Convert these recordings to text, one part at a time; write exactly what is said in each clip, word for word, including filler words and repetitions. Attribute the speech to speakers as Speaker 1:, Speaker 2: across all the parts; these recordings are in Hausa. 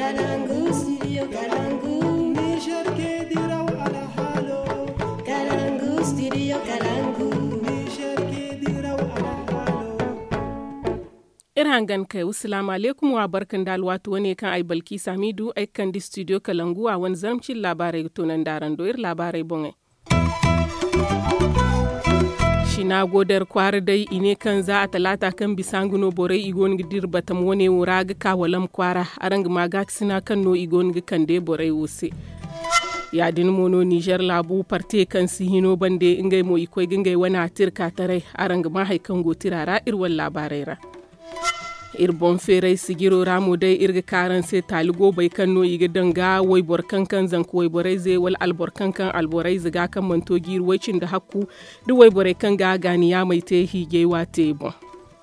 Speaker 1: Kalangu, studio Kalangu. Niger ke diraw ala halo. Kalangu, studio Kalangu. Niger ke diraw ala halo.
Speaker 2: Irhangan kai, assalamu alaikum wa barkan dalwatu wani kan ai balki samidu ai kan di studio Kalangu a wani zamcin labarai tonan daren doyar labarai bongai. Shina godar kwar dai ine kan za a talata kan bisanguno borai igon gidir batam wane wura ga kawalam kwara arang maga sina kan no igon ga kan de borai wuse ya din mono Niger labu parte kan si hino bande ingai mo ikoi gingai wana tirka tare arang ma haikan go tirara irwan labarai ra irbon ferai sigiro ramu dai irga karan sai taligo bai kan no iga danga wai borkan kan zan ko wai borai zai wal alborkan kan alborai ziga kan manto girwacin da hakku duk wai borai kan ga ganiya mai te hige wa tebo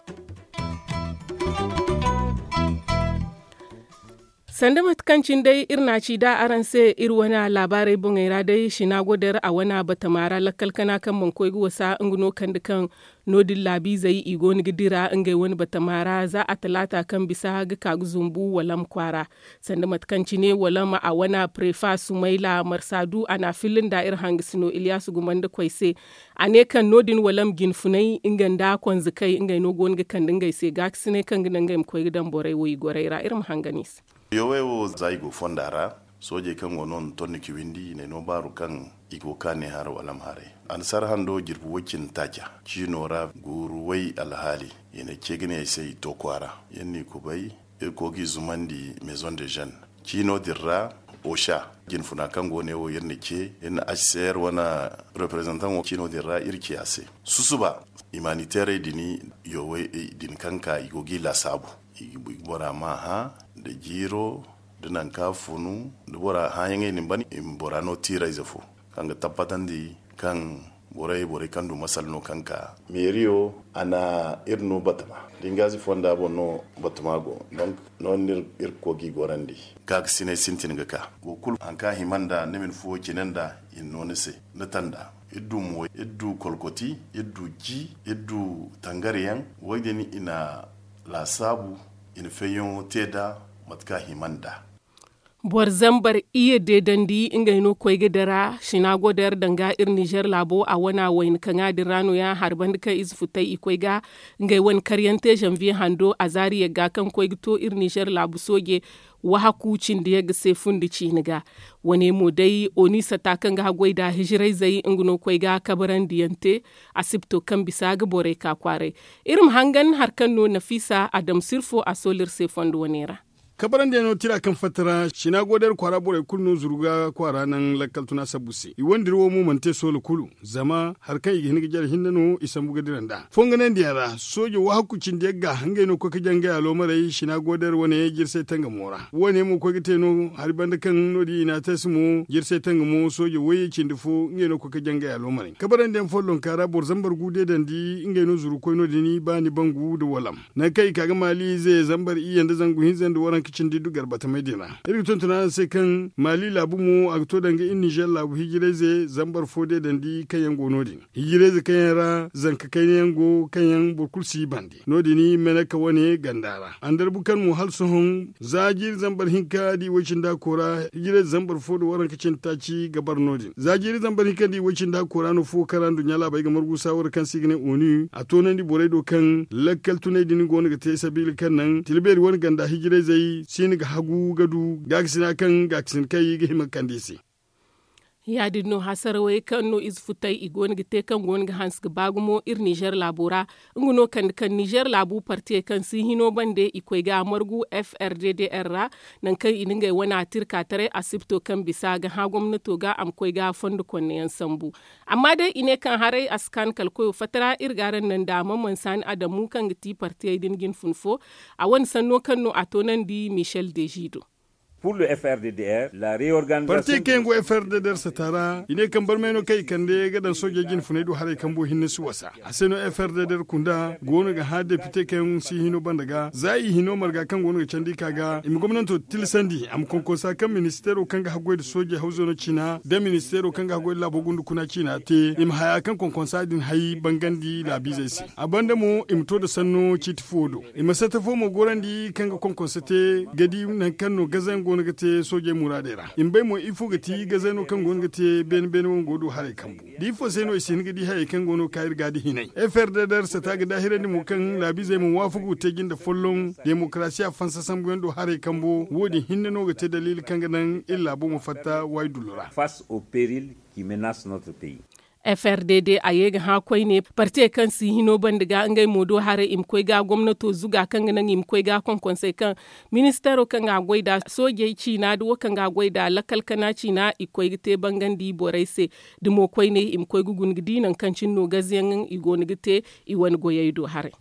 Speaker 2: sanda matkancin dai irna ci da aran sai irwana labarai bungaira dai shina godar a wana batamara lakalkana kan mankoi wasa ingno kan dukan nodin labi zai igo ni gidira ingai wani batamara za a talata kan bisa ga kagu zumbu walam kwara sanda matkanci ne walam a wana prefa sumaila marsadu ana filin da ir hangisino ilyasu gumanda kwaise a ne kan nodin walam ginfunai inganda kon zikai ingai no gon ga kan dingai sai gaksine kan gidan gai mkoi gidan borai woyi goraira irin hanganis
Speaker 3: yowewo zaigo fondara soje kan wonon tonni kiwindi ne no baru kan iko kane har walam hare an sar hando jirbu wakin taja cinora guru wai alhali yana kegene sai to kwara yanni ko bai ko gi zumandi maison de jeunes cino dirra osha gin funa kan gone wo yanni ke yana aser wana representant wo cino dirra irki ase susuba humanitaire dini yowe din kanka igogi la sabu ibora ma ha da jiro dinan ka funu da bora hanyar yin bani in bora no tira izafo kan ga tabbatan di kan borai borai kan du masal no kanka meriyo ana irno batama dingazi fonda bo no batama go donc non ir ir ko gi gorandi ka sine sintin ga ka go kul an ka himanda nemin fo kinanda in no nese natanda iddu mo iddu kolkoti iddu ji iddu tangariyan wajeni ina la sabu in fayon teda matka himanda
Speaker 2: bor zambar iya dedandi inga ino koy gedara shina godar danga ir Niger labo a wana wain kanga dirano ya harban ka izfutai ikoy ga inga wan karyante janvier hando azari ya ga kan koy to ir Niger labo soge wa hakucin da ya ga sai fundi ciniga wane mu dai oni sata kan ga goida hijirai zai ingno koy ga kabaran diyante asibto kan bisa ga bore ka kware irim hangan harkan no Nafisa Adam Sirfo a solir sai fondo wanera
Speaker 4: kabaran da no tira kan fatara shina godar kwara bore kulnu zurga kwara nan lakal tuna sabusi i wondirwo mu mante solo kulu zama har kai gi hinga jar hindano isan buga diranda fonganen diara soje wa hakucin da ga hangai no ko ka janga ya lo marai shina godar wone ya girse tanga mora wone mu ko gite no har banda kan no di ina tasmu girse tanga mu soje waye cin dufo ngai no ko ka janga ya lo marai kabaran da follon kara bor zambar gude dandi ngai no zuru ko no dini bani bangu da walam na kai kaga mali zai zambar iyan da zangu hinzan da waran cin didu garbata mai dina iri tuntuna sai kan mali labu mu a to danga in Niger labu hijireze zambar fode dandi kayan go nodi hijireze kayan ra zanka kayan go kayan burkulsi bandi nodi ni menaka wane gandara andar bukan mu hal suhun zajir zambar hinka di wacin da kora hijireze zambar fode waran kacin taci gabar nodi zajir zambar hinka di wacin da kora no fo karan dunya labai ga margusa war kan signe oni a to nan di borai do kan lakkal tunai dini go ga te sabil kan nan tilberi wani ganda hijireze sini ga hagu gadu gaksina kan gaksin kai ga himan kandisi
Speaker 2: ya dinno hasarwai kan no izfutai igon gite kan gon ga hans bagumo ir Niger labora nguno kan kan Niger labu parte kan si hino bande ikoi ga margu F R D D R ra nan kan ininga wana tirka tare asibto kan bisa ga ha gwamnato ga am koi ga fondu konne yan sambu amma dai ine kan harai askan kalkoyo fatara irgaran nan da mamman san adamu kan giti parte din gin funfo a wan sanno kan no atonan di Michel Dejido.
Speaker 5: Pour le F R D D R, la réorganisation...
Speaker 4: Parti kengo F R D D R satara, ine kan bar meno kai kande gadan sojojin funaidu hare kan bo hinne su wasa. Aseno F R D D R kunda gono ga hade pite kan si hino bandaga, zai hino marga kan gono ga candi kaga, imi gwamnato tilsandi am konkosa kan ministero kan ga hagoi da soje hauzo no China, da ministero kan ga hagoi labo gundu kuna China te, im haya kan konkonsa din hayi bangandi la bizaisi. Abanda mo im to da sanno chitfodo. Ima satafo mo gorandi kan ga konkonsa te gadi nan kan no gazan gono gate soje muradera in bai mo ifo gati gazano kan gono gate ben ben won godo hare kambu di ifo seno isin gidi hay kan gono kayir gadi hinai F R D D sa ta gida hirani mu kan labi zai mu wafugu tegin da follon demokrasiya fansa sam gondo hare kambu wodi hinnano gate dalil kan ganan illa bu mu fatta wai dulura
Speaker 5: face au péril qui menace notre pays.
Speaker 2: F R D D a yega ha kwai ne parte kan si hino bandiga ngai modo hare im kwai ga gwamnato zuga kan ganan im kwai ga kon konsai kan ministero kan ga goida soje ci na do kan ga goida lakal kana ci na ikwai te bangandi boraise dimo kwai ne im kwai gugun gidinan kan cin no gaziyan igo nigite i wani goyaido hare.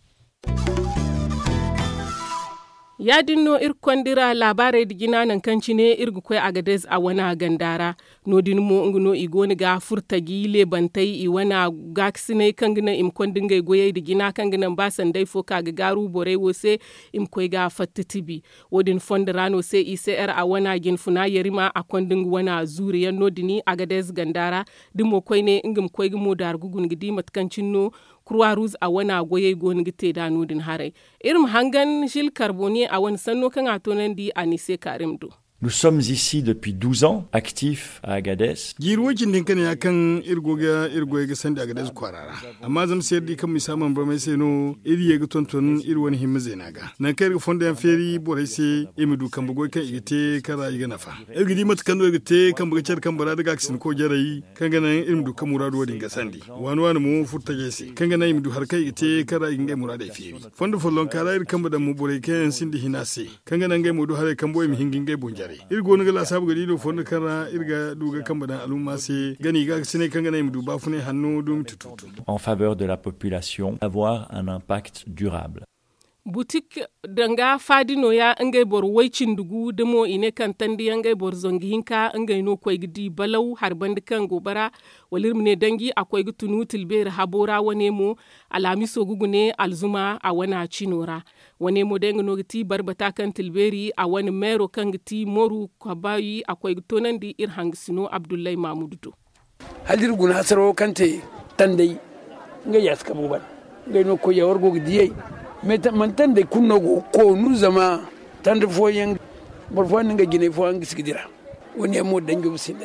Speaker 2: Ya dinno irkondira labarai da gina nan kanci ne irgu kwai agadez a wana gandara no dinmo ngno igoni ga furta gile bantai i wana gaksine kangina im kondinga goye da gina kangina basan dai foka ga garu bore wose im koi ga fattitibi wodin fondrano se I C R a wana gin funa yerima a konding wana zuriya no dini agadez gandara dimo koi ne ingim koi gimo dar gugun gidi matkancin no Croix Rouge a wana goye goni gite da nudin hare irim hangan Gilles Carbonier a wani sanno kan atonan di Anissé Karimdo.
Speaker 6: Nous sommes ici depuis douze ans, actifs à Agadez.
Speaker 4: Girwokin din kan ya kan irgoga irgoga sanda Agadez kwarara. Amma zam sayar di kan misaman ba mai sai no iri ya tonton irwani himma zainaga. Na kai fonda yan feri borai sai imidu kan bugo kan igite kara iga nafa. Irgidi mat kan igite kan buga cer kan bara daga aksin ko jarai kan ganan imidu kan muradu wadin ga sandi. Wani wani mu furta jesi. Kan ganan imidu har kai igite kara inga murada feri. Fonda follon kara ir kan bada mu borai kan sindi hinase. Kan ganan ga mudu har kan boy mi hingin ga bonjare. Irgo ne gala sabu gadi do fonda kara irga duga kambada aluma se gani ga sine kangana im duba fune hannu dum tututu
Speaker 6: en faveur de la population avoir un impact durable.
Speaker 2: Boutique danga fadino ya ngai bor waicin dugu demo ine kan tandi ngai bor zongi hinka ngai no koy gidi balau har bandi kan gobara walir mine dangi akoy gutunu tilber habora wane mo alami so gugune alzuma a wana cinora wane mo denga no giti barbata kan tilberi a wani mero kan giti moru kabayi akoy gutonandi irhang sino Abdullahi Mamudu
Speaker 7: halir guna saro kante tandai ngai yaska buban ngai no ko yawar go gidi man tan da kunno ko nu zama tan da foyen borfan nga gine fo ang sigidira woni mo danjo bisinde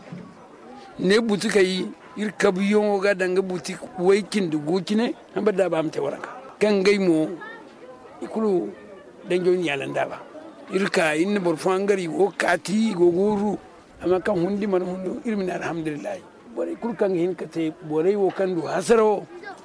Speaker 7: ne butika yi ir kabiyon ga danga butik waikin da gokine hamba da ba amte waraka kan gai mo ikulu danjo ni yalanda ba ir ka in borfan gari go kati go guru amma kan hundi man hundu irmin alhamdulillah bore kul kan hin kate bore wo kan du hasaro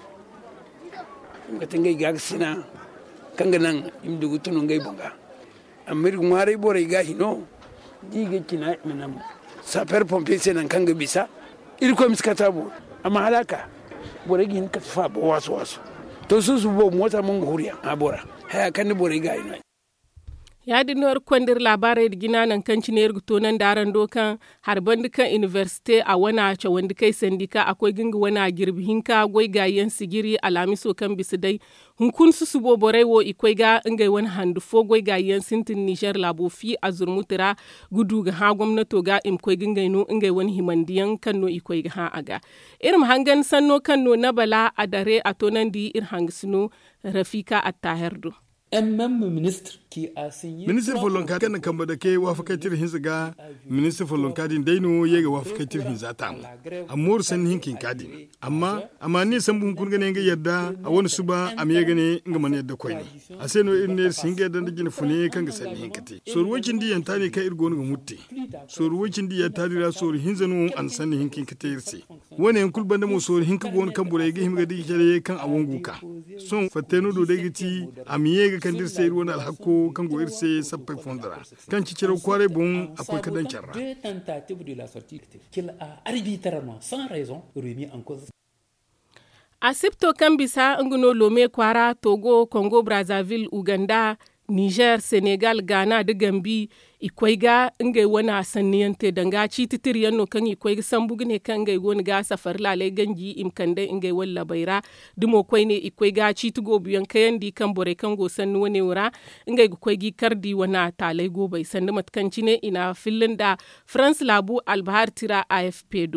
Speaker 7: nga tengay gagsina kanga nan imdugu tunu ngay bonga amir ngare bore ga hino dige kina menam saper pompier senan kanga bisa il ko miskata bo amma halaka bore gin ka fa bo waso waso to susu bo mota mun huriya abora haya kan bore ga hino
Speaker 2: ya dinuwar kwandir labarai da gina nan kan ciniyar gutonan daren dokan harban dukan university a wana ce wanda kai sandika akwai ginga wana girbihinka gwai gayen sigiri alamiso kan bisu dai hunkun su su boborai wo ikwai ga ingai wani handufo gwai gayen sintin nijar labofi a zurmutira gudu ga ha gwamnato ga imkwai gingai no ingai wani himandiyan kan no ikwai ga ha aga irin hangan sanno kan no na bala a dare a tonan di ir hangisino rafika a taherdo.
Speaker 8: Un même ministre qui a signé
Speaker 4: ministre folonka kan kamba da ke wafakaitir hinziga ministre folonka din daino yega wafakaitir hinzata mu amur san hinkin kadin amma amma ne san bun kun gane ga yadda a wani suba am yega ne inga man yadda koi ne a sai no irne singa dan digin fune kan ga sanni hinkate so ruwacin di yanta ne kai irgo ga mutti so ruwacin di ya tarira so hinzanu an sanni hinkin kate irse wani yankul banda mo so hinka gon kan bure ga himga digi kare kan awon guka son fateno do dagiti am yega kan dir sai ruwan alhakko kan go irse sabbai fondara kan ci ciro kware bun akwai kadan charra
Speaker 8: deux tentatives de la sortie qu'il a arbitrairement sans raison remis en cause.
Speaker 2: Asipto kan bisa nguno lome kwara Togo Congo Brazzaville Uganda Niger, Senegal, Ghana da Gambi ikwai ga ingai wana sanniyante danga ci titir yanno kan ikwai sambugi ne kan ngai woni ga safar lalai gangi imkanda ingai walla baira dumo kwai ne ikwai ga ci tugo biyan kayan di kan bore kan go sanni wani wura ingai kwai gi kardi wana talai go bai sanni matkanci ne ina filin da France Labu Albahar Tira A F P do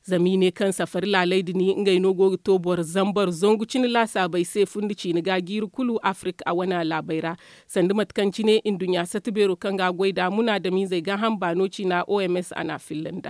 Speaker 2: zamine kan safar lalai dini ngai no go to bor zambar zongu cin lasa bai sai fundi cin ga giru kulu Afrika a wana labaira sandu matkanci ne in dunya satubero kan ga goida muna da min zai ga hambanoci na O M S ana Finlanda.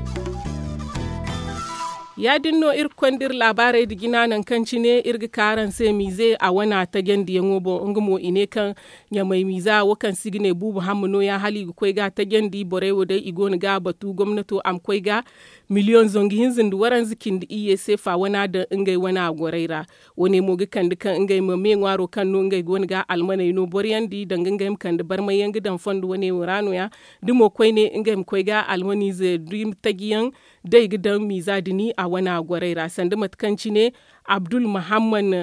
Speaker 2: Ya dinno ir kwandir labarai da gina nan kanci ne irga karan sai mize a wana ta gendi ya ngobo ngumo ine kan ya mai miza wakan signe bubu hamuno ya hali koi ga ta gendi borewo dai igoni ga batu gwamnato am koi ga miliyon zongi hinzin da waran zikin da iye sefa wana da ingai wana goraira wani mogi kan dukan ingai mame ngwaro kan no ingai goni ga almanai no boryan di dangangai kan da bar mai yangi dan fondu wani wurano ya dimo koi ne ingai koi ga almani ze dream tagiyan dai gidan miza dini a wana goraira sandu matkanci ne Abdul Muhammad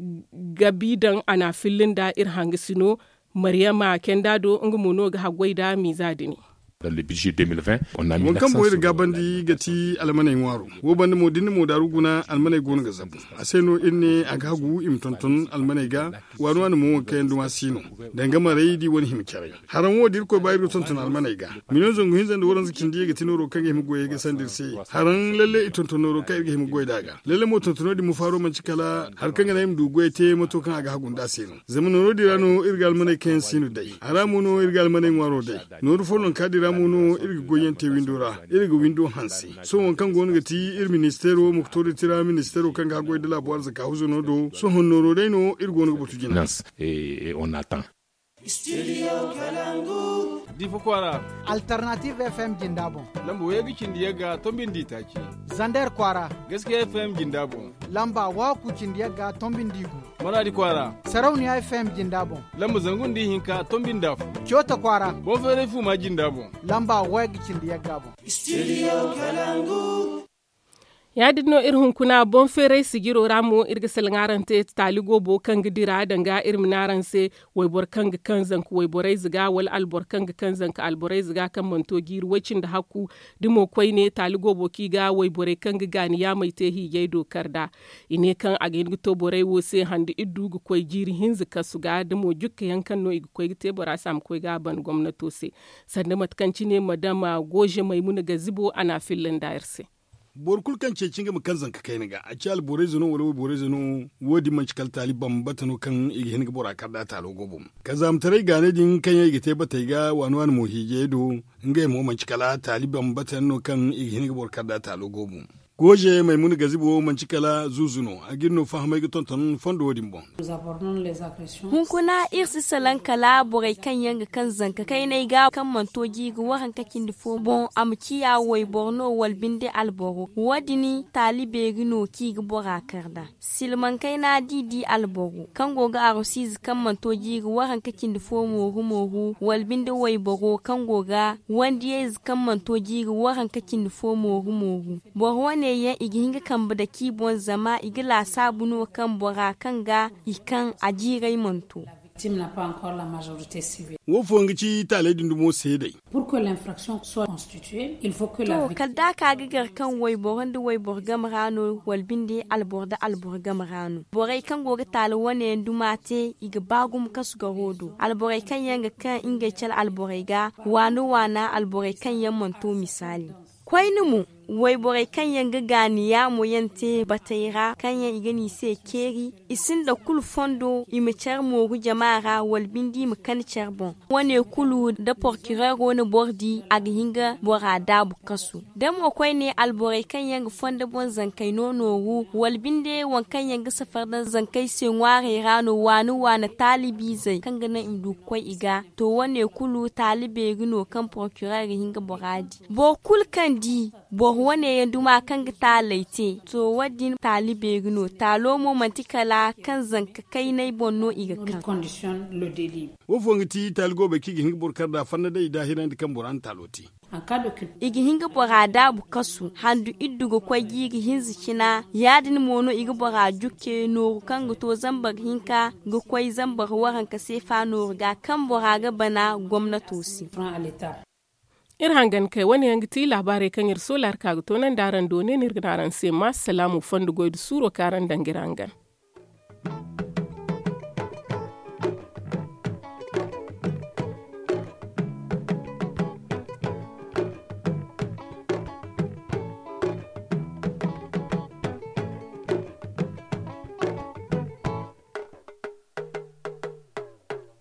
Speaker 2: gabidan ana filin da irhangi sino Maryama Kendado ngumuno ga hagwaida miza dini.
Speaker 9: Dans le budget deux mille vingt, on a mis
Speaker 4: l'accent sur...
Speaker 9: sur...
Speaker 4: gabandi gati almanai ngwaro wo bande mo dinni mo daru guna almanai gona ga zabu aseno inne agagu im tonton almanai ga wano wani mo kayan duma sino danga marai di wani himkare haran wo dir ko bayru tonton almanai ga minon zongu hinzan da woran zikin diga tinoro kan him goye ga sandir sai haran lalle tonton noro kai ga him goye daga lalle mo tonton di mu faro man cikala har kan ga him du goye te moto kan aga hagun da sino zaman noro dirano irgal almanai kan sino dai haramu no irgal almanai ngwaro dai noro folon kadira muno irga goyente windora irga windo hansi so won kan gon gati ir ministero muktori tira ministero kan ga goy de la boarza ka huzo no do so honoro dai no irgo no butu jina
Speaker 9: et, et on attend.
Speaker 1: Studio Kalangu.
Speaker 10: Difo kwara.
Speaker 11: Alternative F M Jindabo.
Speaker 10: Lambo wegi cindiyaga tombin ditaki.
Speaker 11: Zander kwara.
Speaker 10: Gaskiya F M Jindabo.
Speaker 11: Lamba waku cindiyaga tombin digu.
Speaker 10: Maradi kwara.
Speaker 11: Sarauniya F M Jindabo.
Speaker 10: Lambo zangun di hinka tombin dafu.
Speaker 11: Kyota kwara.
Speaker 10: Bofere fu ma Jindabo.
Speaker 11: Lamba wegi cindiyaga bo.
Speaker 1: Studio Kalangu.
Speaker 2: Ya dinno irhun kuna bon fere sigiro ramo irga salngarante taligo bo kanga dira danga irminaran se waibor kanga kanzan ku waiborai ziga wal albor kanga kanzan ka alborai ziga kan manto giru wacin da haku dimo kwai ne taligo bo kiga waiborai kanga gani ya mai te hige dokar da ine kan agin to borai wo se handi iddu gu kwai jiri hinzi kasuga dimo jukka yankan no ig kwai te bora sam kwai ga ban gwamnato se sanda matkanci ne madama goje maimuna gazibo ana filin dayarse.
Speaker 4: borkul kan ce cinga kan zanka kai niga a ci albore zano wala bore zano wodi man cikal taliban batano kan igi hin bora kada ta logo bum kazam tare gane din kan yigi te bata ga wani wani mo hije do ngai mo man cikala taliban batano kan igi hin bora kada ta logo bum goje mai muni gazibo man cikala zuzuno a girno fahimai ga tonton fondo wodin bon
Speaker 12: hun kuna irsi salan kala borai kan yanga kan zanka kai nai ga kan mantoji ga wahan kakin difo bon amkiya wai borno wal binde alboro wadini talibe gino ki ga bora karda silman kai na didi alboro kan goga arosiz kan mantoji ga wahan kakin difo mohu mohu wal binde wai boro kan goga wandi yez kan mantoji ga wahan kakin difo mohu mohu boro ne ya iginga kan da kibon zama igila sabunu kan bora kan ga ikan ajirai manto.
Speaker 13: N'a pas encore la majorité civile.
Speaker 4: Wo fongi ci tale dindu mo sedai.
Speaker 13: Pour que l'infraction soit constituée, il faut que la
Speaker 12: victime. To kalda ka gigar kan way boran da way borgam rano walbindi alborda alborgam rano. Borai kan goga tale wane ndumate iga bagum kasu ga hodo. Alborai kan yanga kan inga chal alborai ga wano wana alborai kan yamman to misali. Kwai numu wai borai kan yanga gani ya mu yante bataira kan yan igani se keri isin da kul fondo imechar mo gu jama'a walbindi mu kan charbon wane kulu da procureur woni bordi ag hinga bora da bukasu da mo koy ne alborai kan yanga fonda bon zankai nono wu walbinde wan kan yanga safar da zankai se ngware rano wanu wana talibi zai kan gana indu koy iga to wane kulu talibe gino kan procureur hinga boradi bo kul kan di bo wane ya duma kan ta laite to wadin talibe gino talo mo mantikala kan zanka kai nai bonno iga kan
Speaker 13: condition le délit
Speaker 4: wo fongiti talgo be kigi hinga burkar da fanna dai da hinan kan buran taloti
Speaker 12: igi hinga bora da bukasu handu iddugo kwa gigi hinzi kina yadin mono igi bora juke no kan to zambar hinka go kwai zambar waran ka sefa no ga kan bora ga bana gwamnatosi
Speaker 2: ir hangan kai wani yangi ti labarai kan ir solar kaga to nan daran done nirginaran sai ma salamu fandu goid suro karan dangirangan